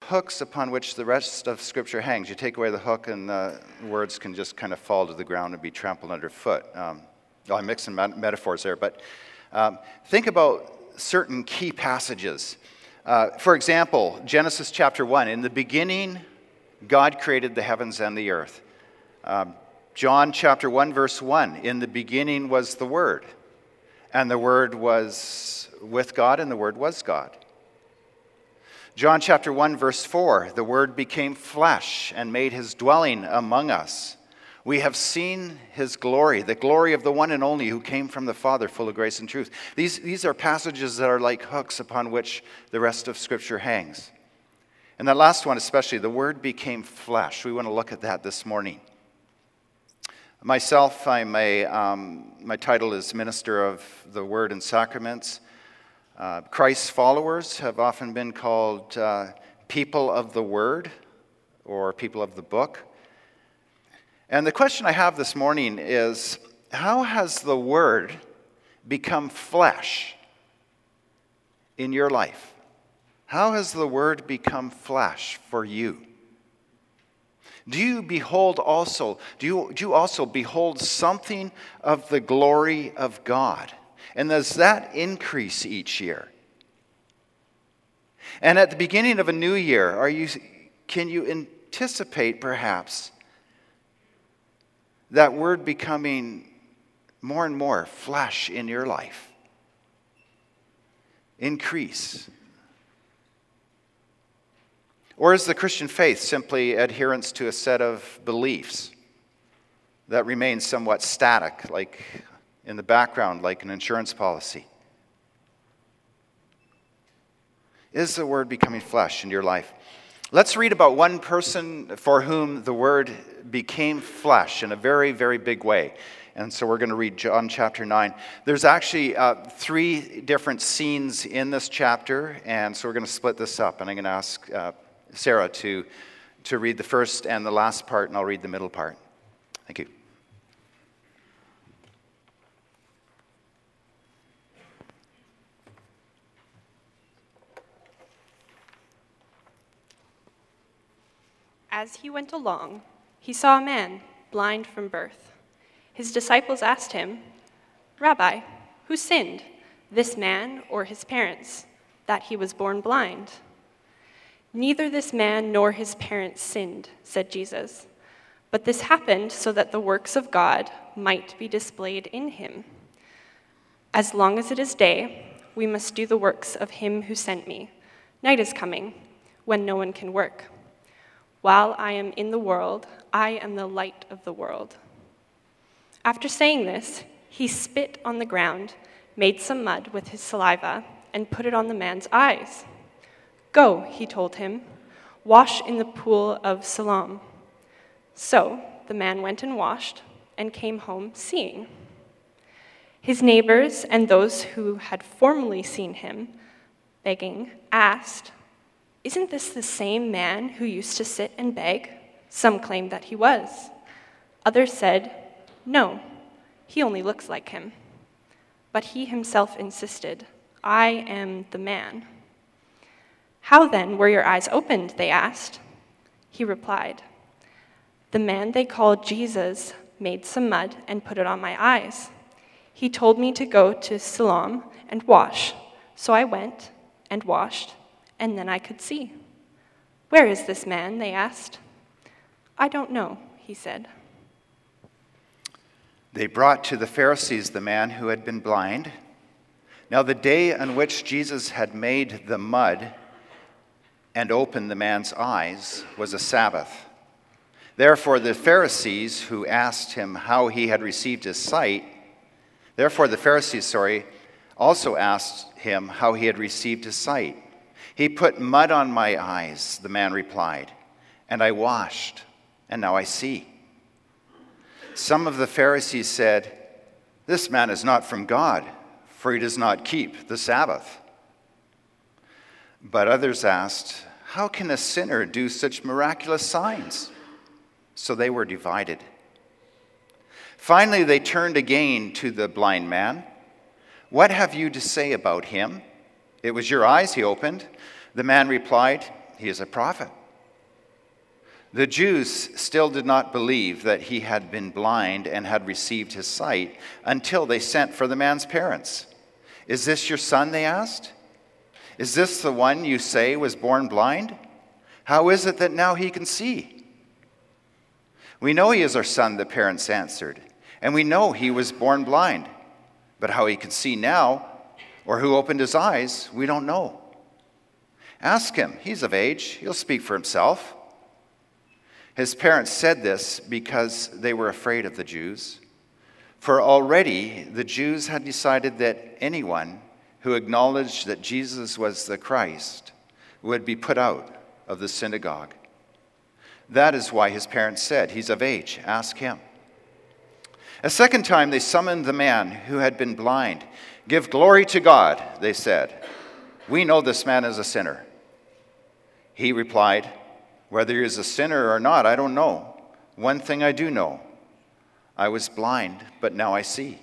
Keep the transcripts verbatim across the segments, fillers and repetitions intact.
hooks upon which the rest of Scripture hangs. You take away the hook and the words can just kind of fall to the ground and be trampled underfoot. Um, well, I'm mixing met- metaphors there, but um, think about certain key passages. Uh, for example, Genesis chapter one, in the beginning, God created the heavens and the earth. Um, John chapter one, verse one, in the beginning was the Word, and the Word was with God, and the Word was God. John chapter one, verse four, the Word became flesh and made his dwelling among us. We have seen his glory, the glory of the one and only who came from the Father, full of grace and truth. These, these are passages that are like hooks upon which the rest of Scripture hangs. And that last one especially, the Word became flesh. We want to look at that this morning. Myself, I'm a, um, my title is Minister of the Word and Sacraments. Uh, Christ's followers have often been called uh, people of the Word or people of the book. And the question I have this morning is, how has the Word become flesh in your life? How has the Word become flesh for you? Do you behold also, do you, do you also behold something of the glory of God? And does that increase each year? And at the beginning of a new year, are you, can you anticipate perhaps that Word becoming more and more flesh in your life? Increase. Or is the Christian faith simply adherence to a set of beliefs that remain somewhat static, like in the background, like an insurance policy? Is the Word becoming flesh in your life? Let's read about one person for whom the Word became flesh in a very, very big way. And so we're going to read John chapter nine. There's actually uh, three different scenes in this chapter, and so we're going to split this up. And I'm going to ask uh, Sarah to, to read the first and the last part, and I'll read the middle part. Thank you. As he went along, he saw a man blind from birth. His disciples asked him, "Rabbi, who sinned, this man or his parents, that he was born blind?" "Neither this man nor his parents sinned," said Jesus, "but this happened so that the works of God might be displayed in him. As long as it is day, we must do the works of him who sent me. Night is coming, when no one can work. While I am in the world, I am the light of the world." After saying this, he spit on the ground, made some mud with his saliva, and put it on the man's eyes. "Go," he told him, "wash in the pool of Siloam." So the man went and washed, and came home seeing. His neighbors and those who had formerly seen him begging asked, "Isn't this the same man who used to sit and beg?" Some claimed that he was. Others said, "No, he only looks like him." But he himself insisted, "I am the man." "How then were your eyes opened?" they asked. He replied, "The man they called Jesus made some mud and put it on my eyes. He told me to go to Siloam and wash, so I went and washed, and then I could see." "Where is this man?" they asked. "I don't know," he said. They brought to the Pharisees the man who had been blind. Now the day on which Jesus had made the mud and opened the man's eyes was a Sabbath. Therefore the Pharisees who asked him how he had received his sight, therefore the Pharisees, sorry, also asked him how he had received his sight. "He put mud on my eyes," the man replied, "and I washed, and now I see." Some of the Pharisees said, "This man is not from God, for he does not keep the Sabbath." But others asked, "How can a sinner do such miraculous signs?" So they were divided. Finally, they turned again to the blind man. "What have you to say about him? It was your eyes he opened." The man replied, he is a prophet. The Jews still did not believe that he had been blind and had received his sight until they sent for the man's parents. "Is this your son?" they asked. "Is this the one you say was born blind? How is it that now he can see?" "We know he is our son," the parents answered, "and we know he was born blind. But how he can see now, or who opened his eyes, we don't know. Ask him. He's of age. He'll speak for himself." His parents said this because they were afraid of the Jews. For already the Jews had decided that anyone who acknowledged that Jesus was the Christ would be put out of the synagogue. That is why his parents said, "He's of age. Ask him." A second time they summoned the man who had been blind. "Give glory to God," they said. "We know this man is a sinner." He replied, "Whether he is a sinner or not, I don't know. One thing I do know. I was blind, but now I see."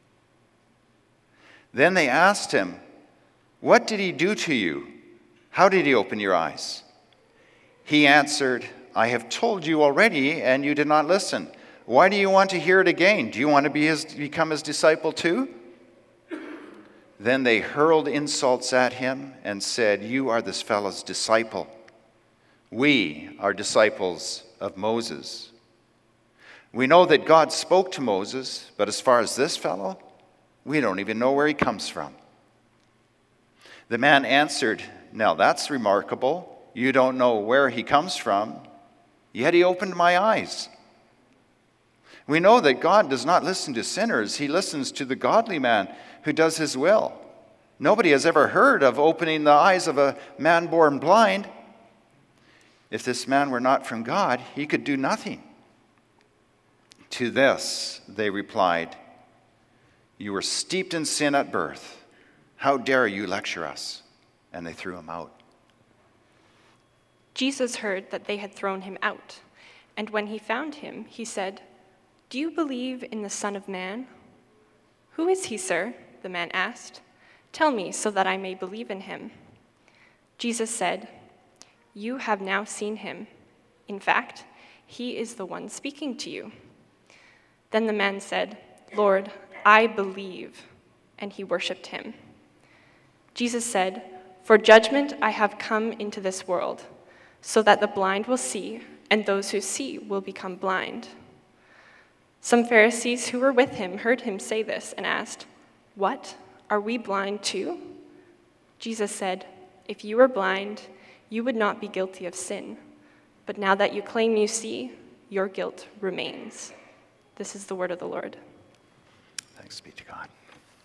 Then they asked him, "What did he do to you? How did he open your eyes?" He answered, "I have told you already, and you did not listen. Why do you want to hear it again? Do you want to be his, become his disciple too?" Then they hurled insults at him and said, "You are this fellow's disciple. We are disciples of Moses. We know that God spoke to Moses, but as far as this fellow, we don't even know where he comes from." The man answered, "Now that's remarkable. You don't know where he comes from, yet he opened my eyes. We know that God does not listen to sinners. He listens to the godly man who does his will. Nobody has ever heard of opening the eyes of a man born blind. If this man were not from God, he could do nothing." To this they replied, "You were steeped in sin at birth. How dare you lecture us?" And they threw him out. Jesus heard that they had thrown him out, and when he found him, he said, "Do you believe in the Son of Man?" "Who is he, sir?" the man asked. "Tell me so that I may believe in him." Jesus said, "You have now seen him. In fact, he is the one speaking to you." Then the man said, "Lord, I believe," and he worshipped him. Jesus said, "For judgment I have come into this world, so that the blind will see, and those who see will become blind." Some Pharisees who were with him heard him say this and asked, "What? Are we blind too?" Jesus said, "If you were blind, you would not be guilty of sin. But now that you claim you see, your guilt remains." This is the word of the Lord. Thanks be to God.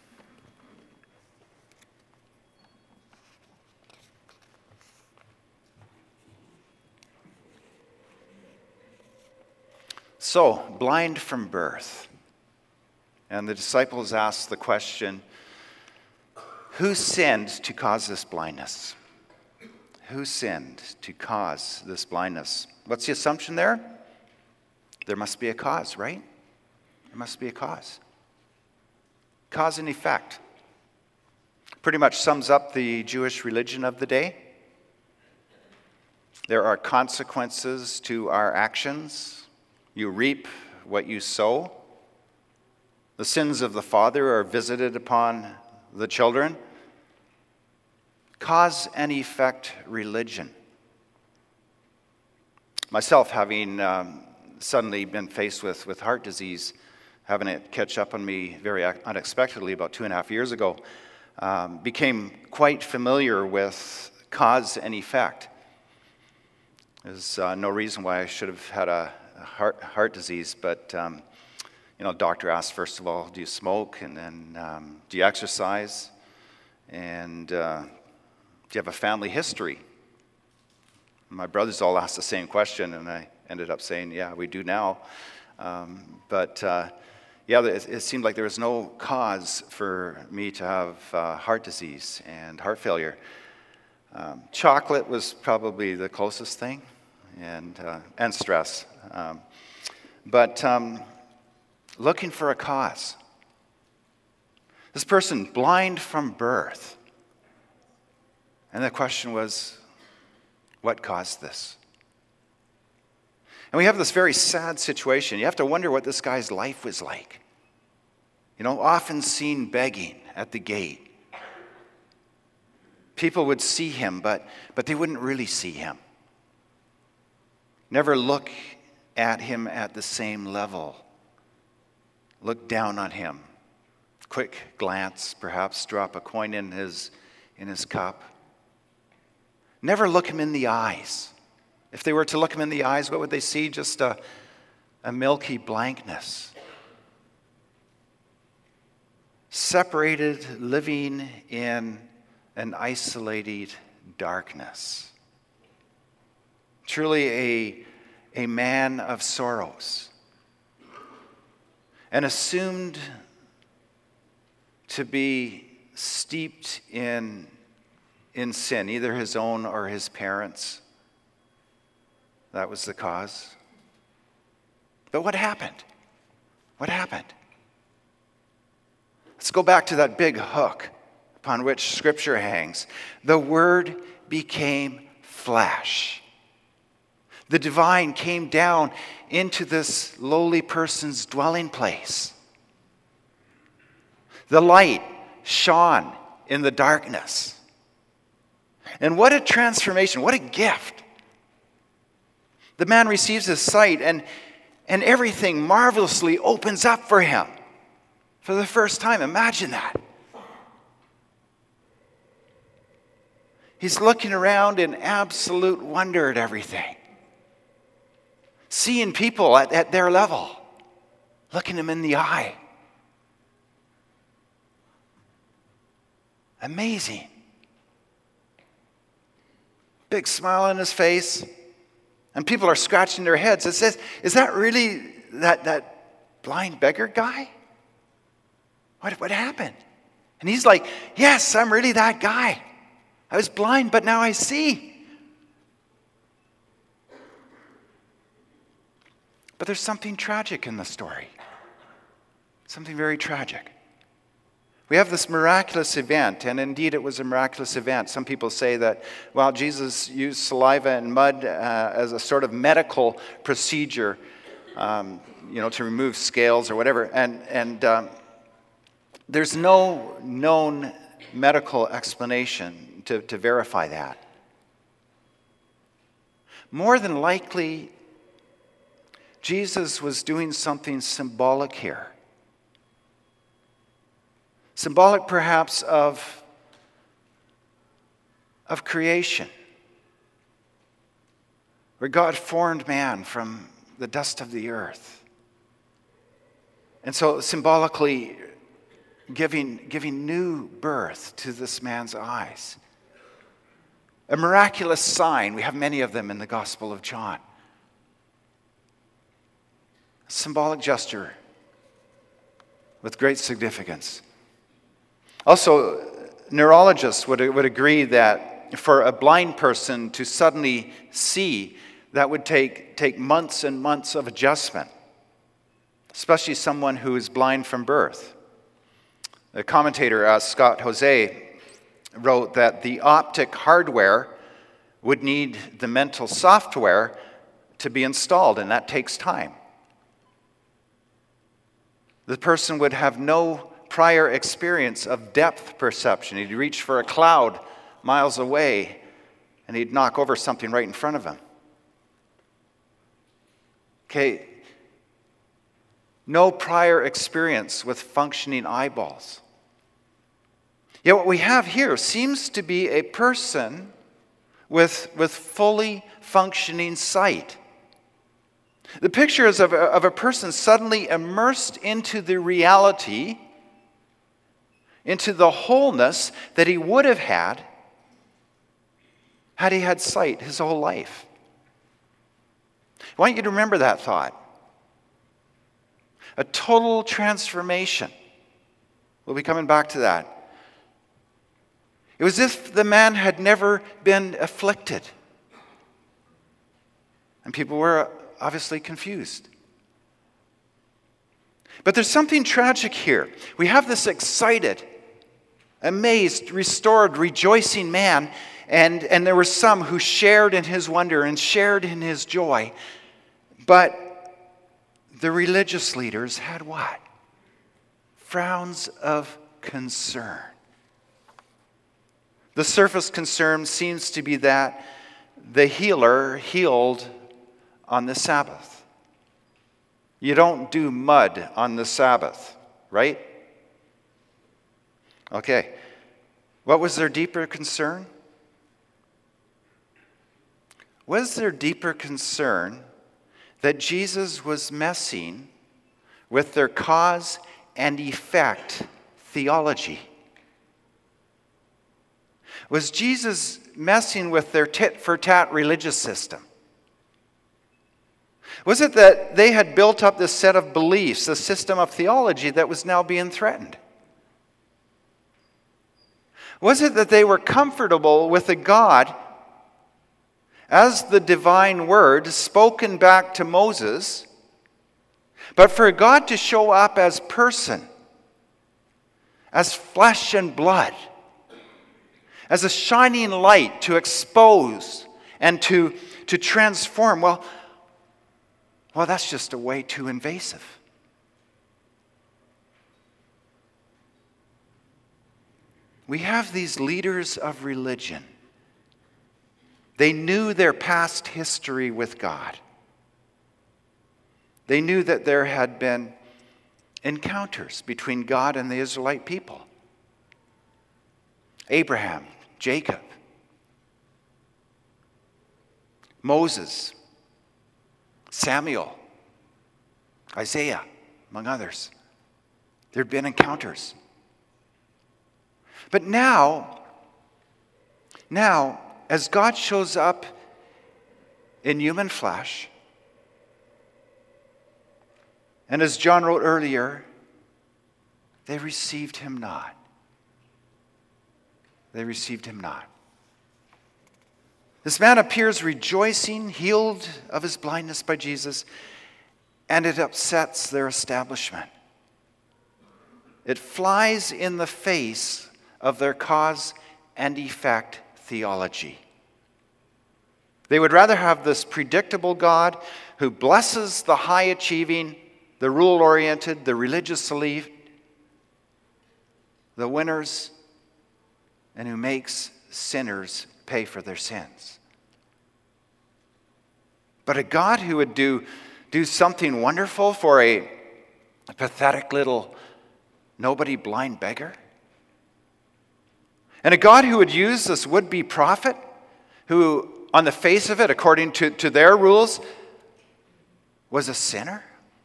So, blind from birth. And the disciples asked the question, who sinned to cause this blindness? Who sinned to cause this blindness? What's the assumption there? There must be a cause, right? There must be a cause. Cause and effect. Pretty much sums up the Jewish religion of the day. There are consequences to our actions. You reap what you sow. The sins of the father are visited upon the children. Cause and effect religion. Myself, having um, suddenly been faced with, with heart disease, having it catch up on me very unexpectedly about two and a half years ago, um, became quite familiar with cause and effect. There's uh, no reason why I should have had a, a heart, heart disease, but um, you know, doctor asked first of all, do you smoke, and then um, do you exercise, and uh, do you have a family history? My brothers all asked the same question, and I ended up saying, yeah, we do now. Um, but uh, yeah, it, it seemed like there was no cause for me to have uh, heart disease and heart failure. Um, chocolate was probably the closest thing, and uh, and stress. Um, but um, looking for a cause. This person, blind from birth. And the question was, What caused this? And we have this very sad situation. You have to wonder what this guy's life was like. You know, often seen begging at the gate. People would see him, but, but they wouldn't really see him. Never look at him at the same level. Look down on him. Quick glance, perhaps drop a coin in his, in his cup. Never look him in the eyes. If they were to look him in the eyes, what would they see? Just a, a milky blankness. Separated, living in an isolated darkness. Truly a, a man of sorrows. And assumed to be steeped in, in sin, either his own or his parents'. That was the cause. But what happened? What happened? Let's go back to that big hook upon which Scripture hangs. The Word became flesh. The divine came down into this lowly person's dwelling place. The light shone in the darkness. And what a transformation, what a gift. The man receives his sight, and, and everything marvelously opens up for him for the first time. Imagine that. He's looking around in absolute wonder at everything. Seeing people at, at their level. Looking them in the eye. Amazing. Big smile on his face. And people are scratching their heads. It says, is that really that, that blind beggar guy? What, what happened? And he's like, yes, I'm really that guy. I was blind, but now I see. But there's something tragic in the story. Something very tragic. We have this miraculous event, and indeed it was a miraculous event. Some people say that, well, Jesus used saliva and mud uh, as a sort of medical procedure, um, you know, to remove scales or whatever. And, and um, there's no known medical explanation to, to verify that. More than likely, Jesus was doing something symbolic here. Symbolic perhaps of, of creation, where God formed man from the dust of the earth. And so symbolically giving, giving new birth to this man's eyes. A miraculous sign, we have many of them in the Gospel of John. A symbolic gesture with great significance. Also, neurologists would, would agree that for a blind person to suddenly see, that would take, take months and months of adjustment, especially someone who is blind from birth. The commentator, uh, Scott Jose, wrote that the optic hardware would need the mental software to be installed, and that takes time. The person would have no prior experience of depth perception. He'd reach for a cloud miles away, and he'd knock over something right in front of him. Okay, no prior experience with functioning eyeballs. Yet what we have here seems to be a person with, with fully functioning sight. The picture is of a, of a person suddenly immersed into the reality, into the wholeness that he would have had had he had sight his whole life. I want you to remember that thought. A total transformation. We'll be coming back to that. It was as if the man had never been afflicted. And people were obviously confused. But there's something tragic here. We have this excited, amazed, restored, rejoicing man, And, and there were some who shared in his wonder and shared in his joy. But the religious leaders had what? Frowns of concern. The surface concern seems to be that the healer healed on the Sabbath. You don't do mud on the Sabbath, right? Okay. What was their deeper concern? Was their deeper concern that Jesus was messing with their cause and effect theology? Was Jesus messing with their tit-for-tat religious system? Was it that they had built up this set of beliefs, a system of theology that was now being threatened? Was it that they were comfortable with a God as the divine word spoken back to Moses, but for God to show up as person, as flesh and blood, as a shining light to expose and to, to transform? Well, well, that's just a way too invasive. We have these leaders of religion. They knew their past history with God. They knew that there had been encounters between God and the Israelite people. Abraham, Jacob, Moses, Samuel, Isaiah, among others. There had been encounters. But now, now, as God shows up in human flesh, and as John wrote earlier, they received him not. They received him not. This man appears rejoicing, healed of his blindness by Jesus, and it upsets their establishment. It flies in the face of their cause and effect theology. They would rather have this predictable God who blesses the high-achieving, the rule-oriented, the religious elite, the winners, and who makes sinners pay for their sins. But a God who would do, do something wonderful for a, a pathetic little nobody blind beggar? And a God who would use this would-be prophet who, on the face of it, according to, to their rules, was a sinner?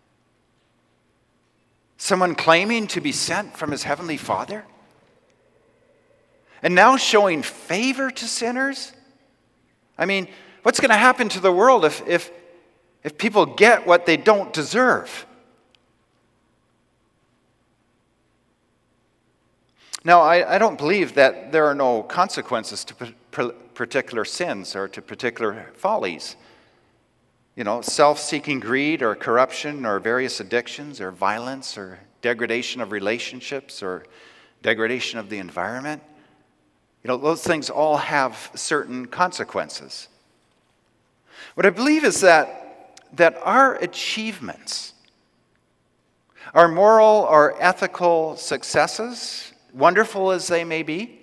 Someone claiming to be sent from his heavenly Father? And now showing favor to sinners? I mean, what's going to happen to the world if, if, if people get what they don't deserve? Now, I, I don't believe that there are no consequences to p- particular sins or to particular follies. You know, self-seeking greed or corruption or various addictions or violence or degradation of relationships or degradation of the environment. You know, those things all have certain consequences. What I believe is that, that our achievements, our moral or ethical successes, wonderful as they may be,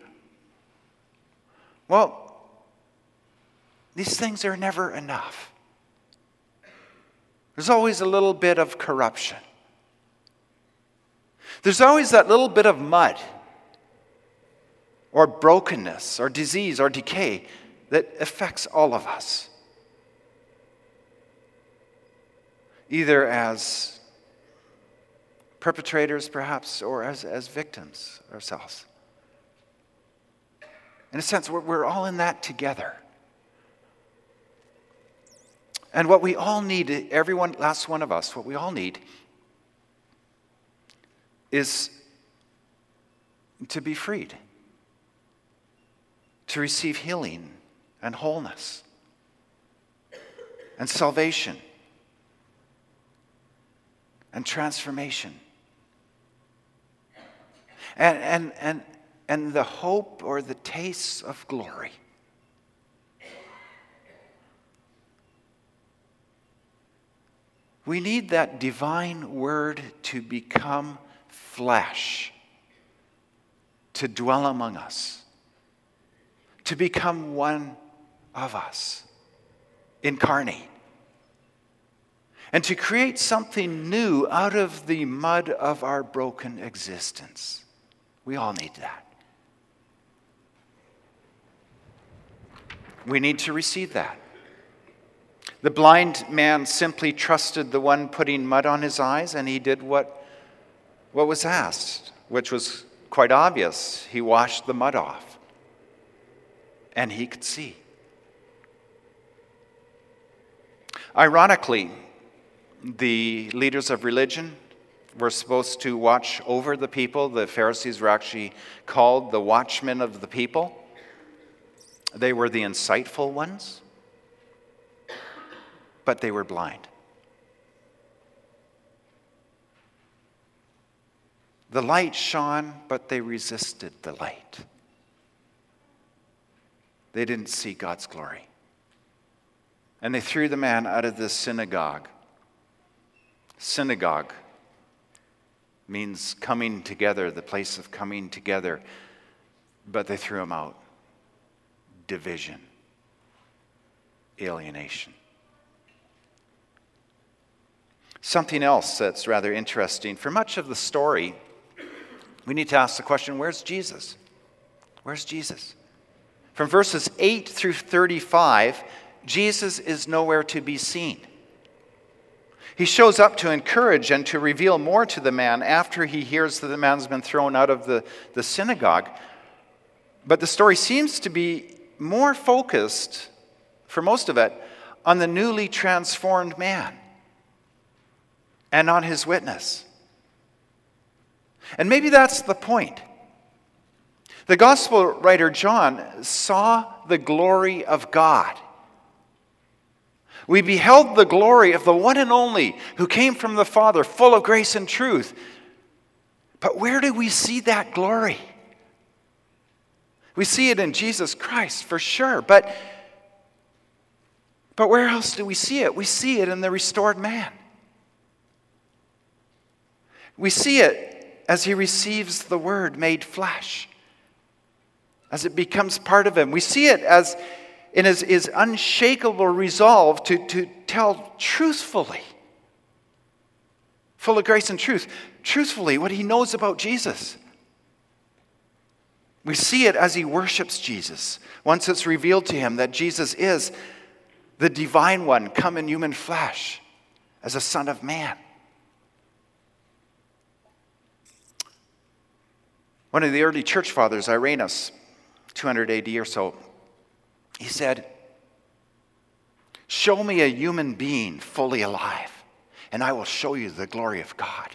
well, these things are never enough. There's always a little bit of corruption. There's always that little bit of mud or brokenness or disease or decay that affects all of us, either as perpetrators perhaps or as, as victims ourselves. In a sense, we're, we're all in that together. And what we all need, everyone, last one of us, what we all need is to be freed, to receive healing and wholeness and salvation and transformation. And, and, and, and the hope or the taste of glory We need that divine word to become flesh, to dwell among us, to become one of us, incarnate, and to create something new out of the mud of our broken existence. We all need that. We need to receive that. The blind man simply trusted the one putting mud on his eyes, and he did what, what was asked, which was quite obvious. He washed the mud off, and he could see. Ironically, the leaders of religion were supposed to watch over the people. The Pharisees were actually called the watchmen of the people. They were the insightful ones, but they were blind. The light shone, but they resisted the light. They didn't see God's glory. And they threw the man out of the synagogue. Synagogue means coming together, the place of coming together, but they threw him out. Division, alienation. Something else that's rather interesting. For much of the story, we need to ask the question, where's Jesus? Where's Jesus? From verses eight through thirty-five, Jesus is nowhere to be seen. He shows up to encourage and to reveal more to the man after he hears that the man's been thrown out of the, the synagogue. But the story seems to be more focused, for most of it, on the newly transformed man and on his witness. And maybe that's the point. The gospel writer John saw the glory of God. We beheld the glory of the one and only who came from the Father, full of grace and truth. But where do we see that glory? We see it in Jesus Christ, for sure. But, but where else do we see it? We see it in the restored man. We see it as he receives the Word made flesh, as it becomes part of him. We see it as in his, his unshakable resolve to, to tell truthfully, full of grace and truth, truthfully what he knows about Jesus. We see it as he worships Jesus. Once it's revealed to him that Jesus is the divine one come in human flesh as a son of man. One of the early church fathers, Irenaeus, two hundred A D or so, he said, "Show me a human being fully alive, and I will show you the glory of God."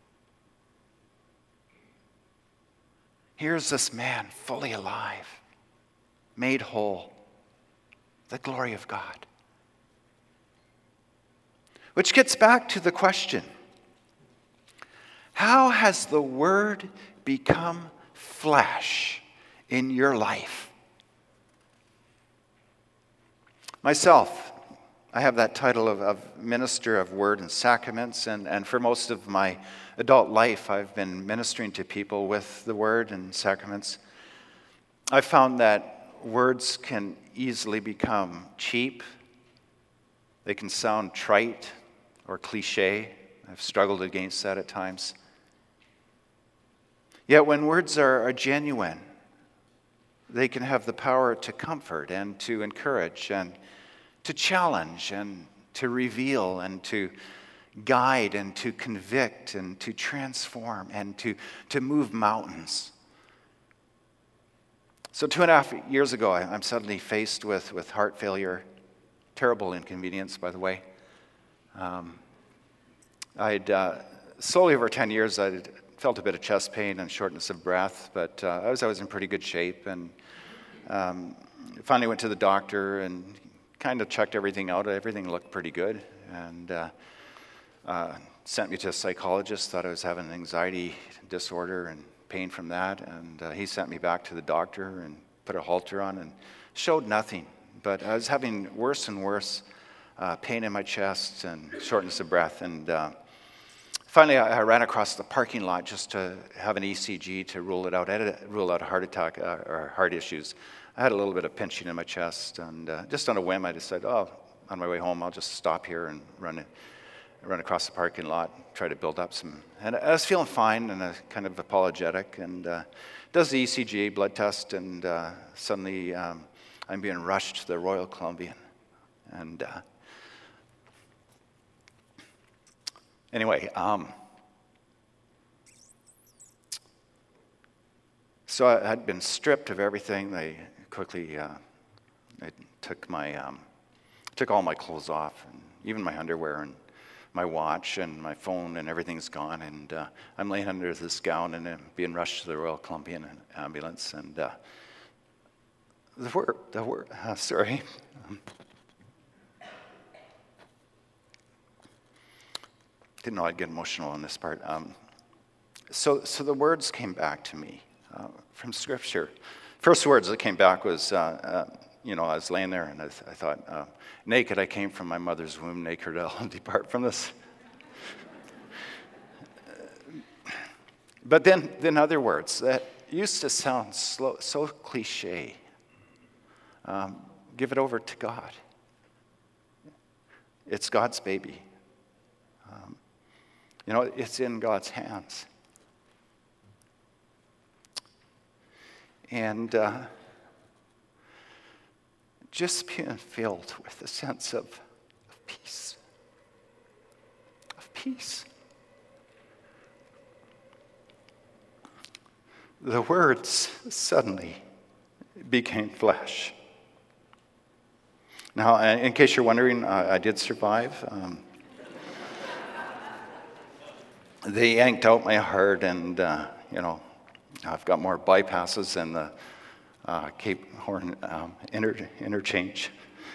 Here's this man fully alive, made whole, the glory of God. Which gets back to the question, how has the Word become flesh in your life? Myself, I have that title of, of minister of word and sacraments, and, and for most of my adult life, I've been ministering to people with the word and sacraments. I've found that words can easily become cheap. They can sound trite or cliche. I've struggled against that at times. Yet when words are, are genuine, they can have the power to comfort and to encourage and to challenge and to reveal and to guide and to convict and to transform and to, to move mountains. So two and a half years ago, I'm suddenly faced with, with heart failure. Terrible inconvenience, by the way. Um, I'd uh, slowly over ten years, I'd felt a bit of chest pain and shortness of breath, but uh, I was always in pretty good shape, and um, finally went to the doctor and kind of checked everything out. Everything looked pretty good, and uh, uh, sent me to a psychologist. Thought I was having an anxiety disorder and pain from that, and uh, he sent me back to the doctor and put a halter on and showed nothing. But I was having worse and worse uh, pain in my chest and shortness of breath. And uh, finally, I, I ran across the parking lot just to have an E C G to rule it out. I had to rule out a heart attack uh, or heart issues. I had a little bit of pinching in my chest, and uh, just on a whim, I decided, oh, on my way home, I'll just stop here and run it. Run across the parking lot, try to build up some, and I was feeling fine and uh, kind of apologetic, and uh, does the E C G blood test, and uh, suddenly um, I'm being rushed to the Royal Columbian, and uh, anyway, um, so I had been stripped of everything. They quickly uh, they took my um, took all my clothes off, and even my underwear, and my watch and my phone, and everything's gone, and uh, I'm laying under this gown and uh, being rushed to the Royal Columbian ambulance, and uh, the word, the word, uh, sorry. Didn't know I'd get emotional on this part. Um, so, so the words came back to me uh, from Scripture. First words that came back was, uh, uh, you know, I was laying there, and I, th- I thought, uh, naked I came from my mother's womb, naked I'll depart from this. But then, then other words that used to sound slow, so cliche. Um, give it over to God. It's God's baby. Um, you know, it's in God's hands. And uh, just being filled with a sense of, of peace. Of peace. The words suddenly became flesh. Now, in case you're wondering, uh, I did survive. Um, they yanked out my heart, and, uh, you know, I've got more bypasses than the uh, Cape Horn um, inter- interchange.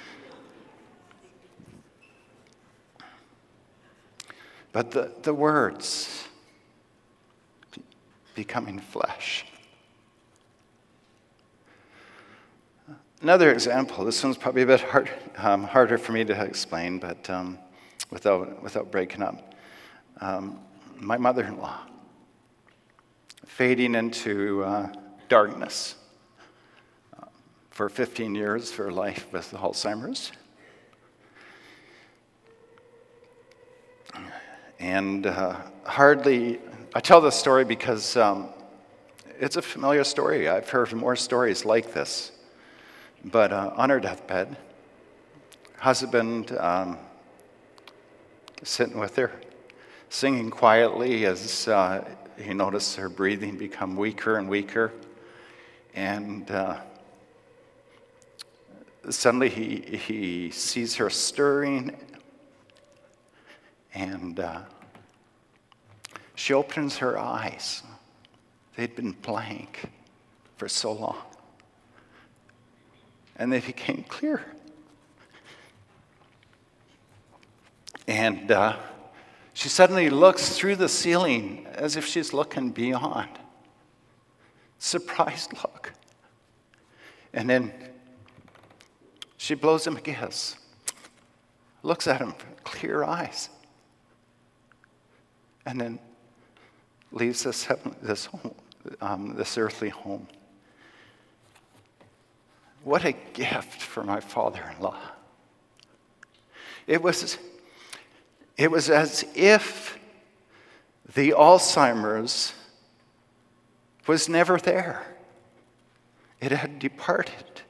But the, the words be- becoming flesh. Another example, this one's probably a bit hard, um, harder for me to explain, but um, without, without breaking up. Um, my mother-in-law, fading into uh, darkness uh, for fifteen years of her life with Alzheimer's. And uh, hardly, I tell this story because um, it's a familiar story. I've heard more stories like this. But uh, on her deathbed, husband um, sitting with her, singing quietly as uh, he noticed her breathing become weaker and weaker. And uh, suddenly he, he sees her stirring, and uh, she opens her eyes. They'd been blank for so long. And they became clear. And uh, she suddenly looks through the ceiling as if she's looking beyond. Surprised look. And then she blows him a kiss. Looks at him, clear eyes. And then leaves this heaven, this home, um, this earthly home. What a gift for my father-in-law. It was, it was as if the Alzheimer's was never there. It had departed.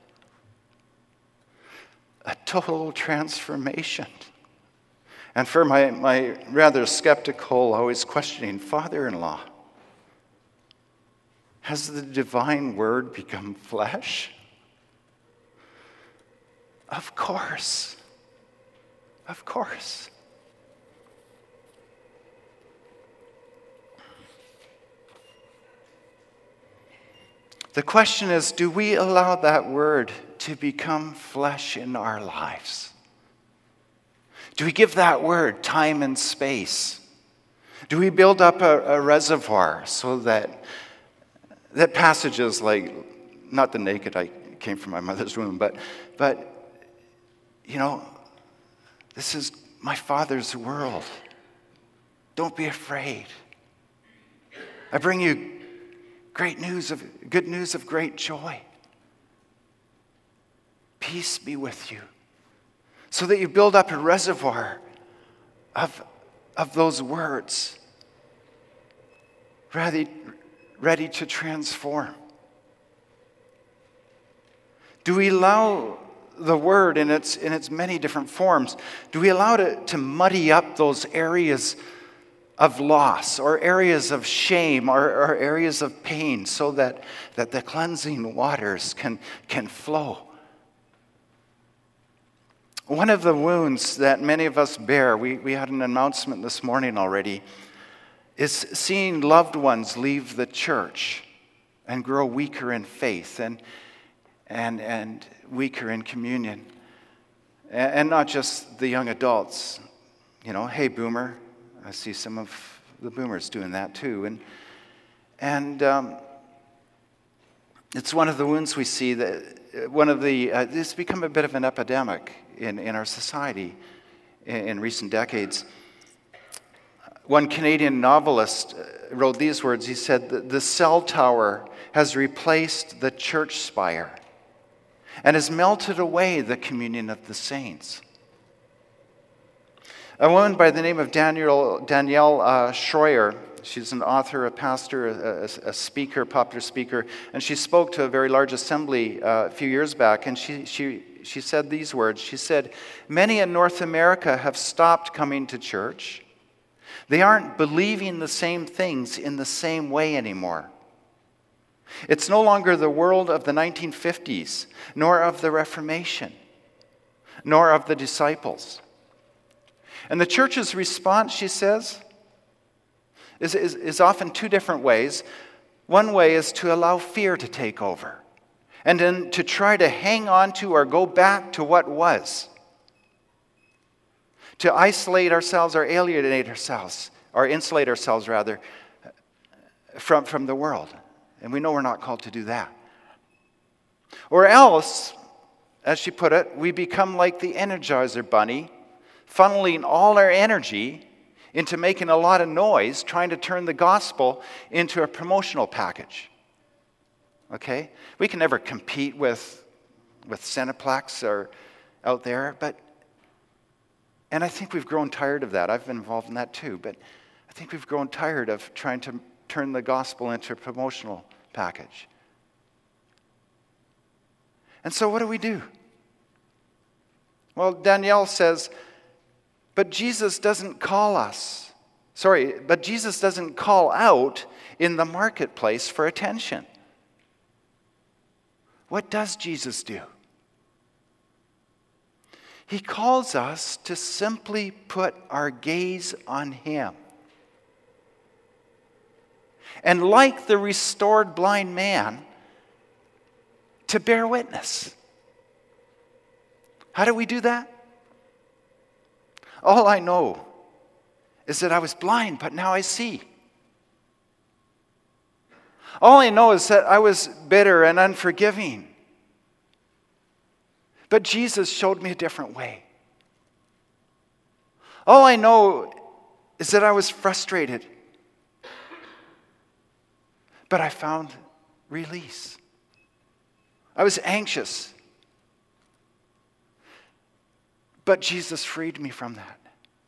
A total transformation. And for my, my rather skeptical, always questioning father-in-law, has the divine word become flesh? Of course. Of course. The question is, do we allow that word to become flesh in our lives? Do we give that word time and space? Do we build up a, a reservoir so that, that passages like, not the naked I came from my mother's womb, but, but you know, This is my Father's world. Don't be afraid. I bring you great news of good news of great joy. Peace be with you. So that you build up a reservoir of, of those words ready, ready to transform. Do we allow the word in its, in its many different forms, do we allow it to muddy up those areas of loss or areas of shame or, or areas of pain so that, that the cleansing waters can, can flow? One of the wounds that many of us bear, we, we had an announcement this morning already, is seeing loved ones leave the church and grow weaker in faith and, and, and weaker in communion. And, and not just the young adults. You know, hey, boomer. I see some of the boomers doing that too. And, and um, it's one of the wounds we see, that one of the, uh, it's become a bit of an epidemic in, in our society in, in recent decades. One Canadian novelist wrote these words. He said, "The, the cell tower has replaced the church spire and has melted away the communion of the saints." A woman by the name of Daniel, Danielle uh, Schroyer, she's an author, a pastor, a, a, a speaker, popular speaker, and she spoke to a very large assembly uh, a few years back, and she, she, she said these words. She said, "Many in North America have stopped coming to church. They aren't believing the same things in the same way anymore. It's no longer the world of the nineteen fifties, nor of the Reformation, nor of the disciples." And the church's response, she says, is, is, is often two different ways. One way is to allow fear to take over, and then to try to hang on to or go back to what was. To isolate ourselves or alienate ourselves, or insulate ourselves rather, from, from the world. And we know we're not called to do that. Or else, as she put it, we become like the Energizer Bunny, funneling all our energy into making a lot of noise, trying to turn the gospel into a promotional package. Okay? We can never compete with, with Cineplex or out there, but, and I think we've grown tired of that. I've been involved in that too, but I think we've grown tired of trying to turn the gospel into a promotional package. And so what do we do? Well, Danielle says, but Jesus doesn't call us. Sorry, but Jesus doesn't call out in the marketplace for attention. What does Jesus do? He calls us to simply put our gaze on Him. And like the restored blind man, to bear witness. How do we do that? All I know is that I was blind, but now I see. All I know is that I was bitter and unforgiving. But Jesus showed me a different way. All I know is that I was frustrated. But I found release. I was anxious. But Jesus freed me from that.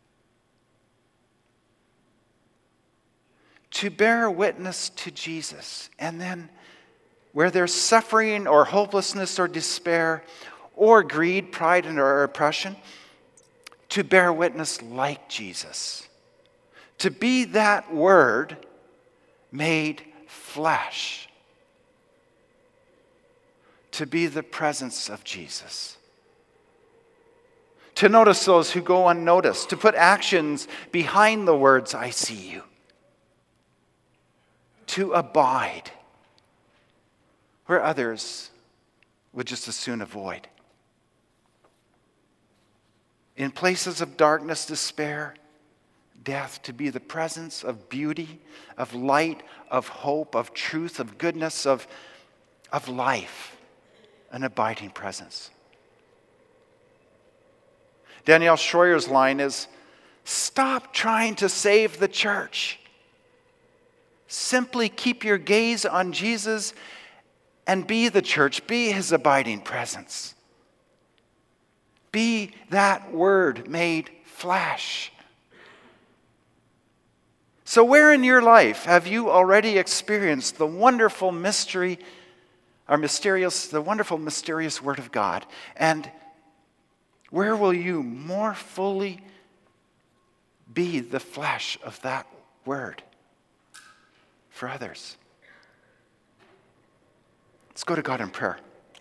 To bear witness to Jesus, and then where there's suffering or hopelessness or despair or greed, pride, and or oppression, to bear witness like Jesus. To be that word made flesh. To be the presence of Jesus. To notice those who go unnoticed. To put actions behind the words, "I see you." To abide where others would just as soon avoid. In places of darkness, despair, death, to be the presence of beauty, of light, of hope, of truth, of goodness, of, of life, an abiding presence. Danielle Schroyer's line is, stop trying to save the church. Simply keep your gaze on Jesus and be the church. Be his abiding presence. Be that word made flesh. So where in your life have you already experienced the wonderful mystery, or mysterious, the wonderful mysterious word of God? And where will you more fully be the flesh of that word for others? Let's go to God in prayer.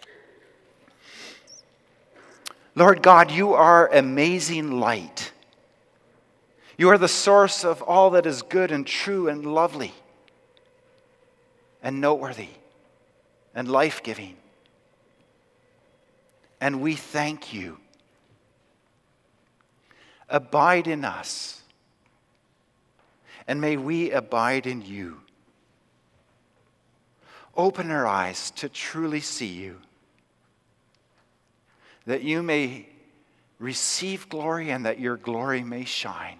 Lord God, you are amazing light. You are the source of all that is good and true and lovely and noteworthy and life-giving. And we thank you. Abide in us, and may we abide in you. Open our eyes to truly see you, that you may receive glory and that your glory may shine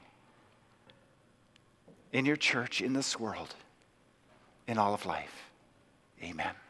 in your church, in this world, in all of life. Amen.